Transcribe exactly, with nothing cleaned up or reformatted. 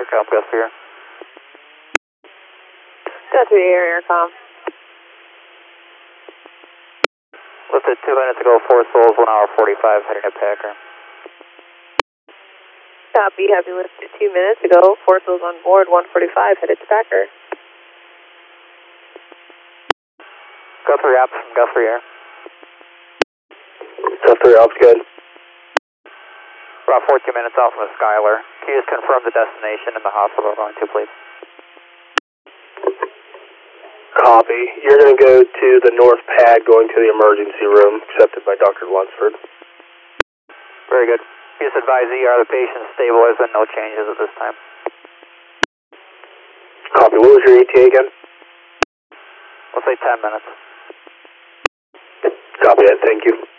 Aircom, Guthrie here. Guthrie Air, Aircom. Lifted two minutes ago, four souls, one hour forty-five, heading to Packer. Copy, heavy lifted two minutes ago, four souls on board, one forty-five, headed to Packer. Guthrie Ops from Guthrie Air. Guthrie Ops, good. About fourteen minutes out from the Skylar. Can you just confirm the destination and the hospital we're going to, please? Copy. You're going to go to the north pad going to the emergency room, accepted by Doctor Lunsford. Very good. Just advise E R the patient stable, there's been no changes at this time. Copy. What was your E T A again? We'll say ten minutes. Copy that. Thank you.